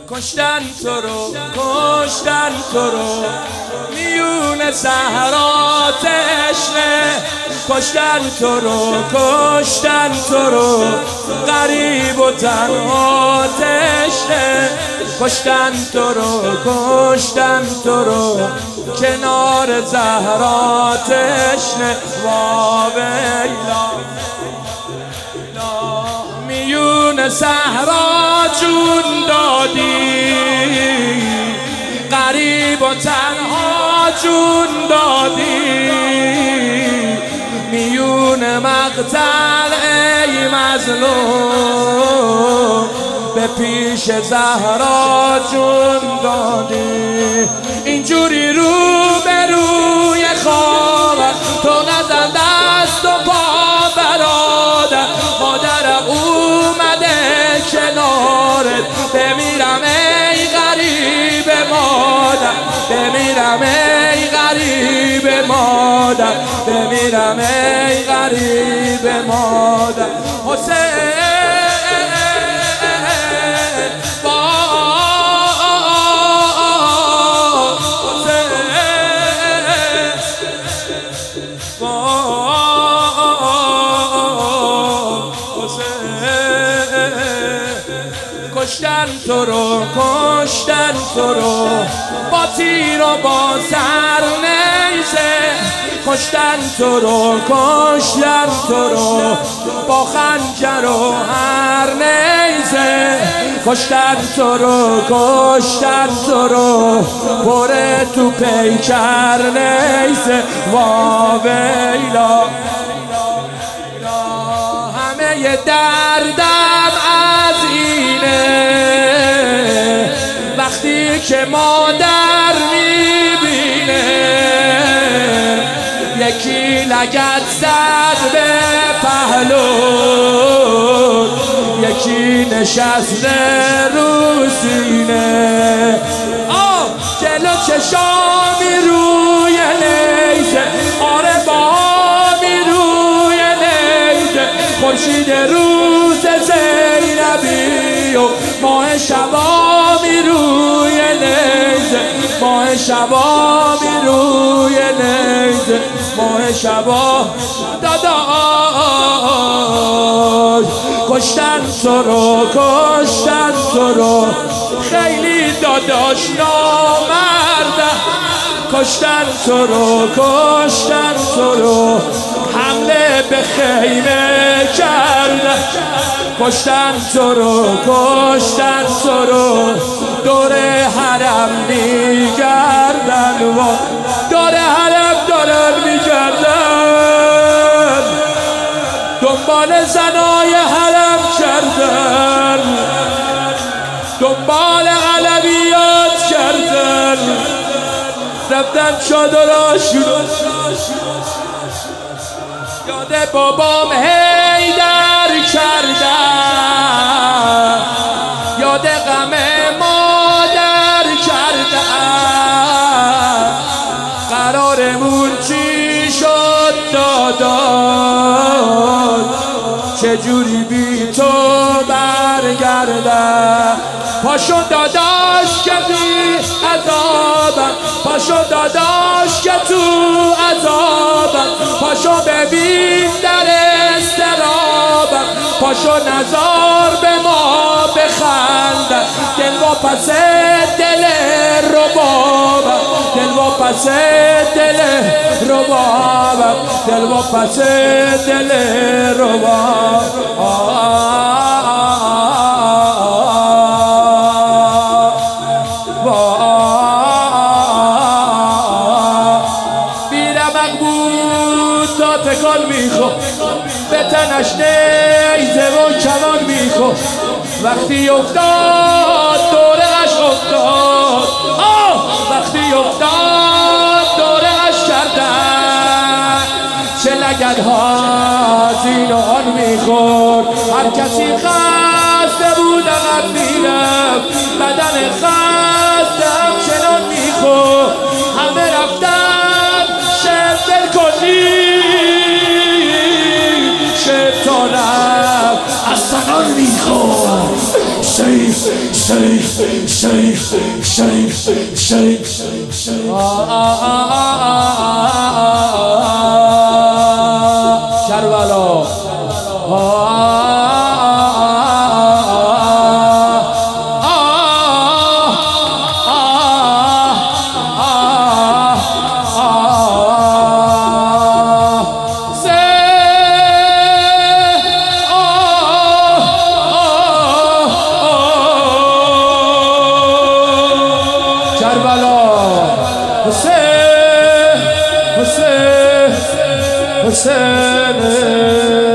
کشتن تو رو میون صحرا تشنه، کشتن تو رو غریب و تنها تشنه، کشتن تو رو کنار زهرا تشنه. واویلا میون صحرا جون دادی، غریب و تنها جون دادی، میون مقتل ای مظلوم به پیش زهرا جون دادی. اینجوری رو به روی خواهر تو نزن دست و پا برادر، مادرم اومده کنارت، بمیرم ای غریب مادر، بمیرم ای غریب مادر، بمیرم ای غریب مادر. حسین کشتن تو رو با تیر و با سر نیزه، کشتن تو رو با خنجر و هر نیزه، کشتن تو رو پر تو پیکر نیزه. واویلا همه دردم از اینه، وقتی که مادر میبینه یکی لگد زد به پهلو، یکی نشسته رو سینه، جلو چشامی روی نیزه، آره بامی روی نیزه، خورشید روز زینبی و ماه شبامی روی نیزه، ماه شبامی روی نیزه، ماه شبا داداش. کشتن تو رو خیلی داداش نامرده، کشتن تو رو حمله به خیمه کرده، کشتن تو رو دور حرم میگردن، دور حرم دارن میگردن، دنبال زنای حرم کردن، دنبال علویات کردن، رفتن چادراشون یاد بابام حیدر کردن، یاد غم مادر کردن، قرارمون چی شد داداش، چجوری بی تو برگردم. پاشو داداش که بی عذابم، پاشو داداش که تو عذابم، پاشو ببین در استرابم، پاشو نزار به ما بخندم، دل و پس دل ربابم، دل و پس دل ربابم، دل و پس دل ربابم. تکان میخو به تنش نیزه و کمان میخو، وقتی افتاد دورش افتاد، وقتی افتاد دورش کردن، چه لگدها زین و آن میخورد، هر کسی خسته بود عقب میرفت، بدن خسته همچنان میخورد، همه رفتن شب بلکنی شب تا رفت از سنان میخورد. سیف کربلا حسین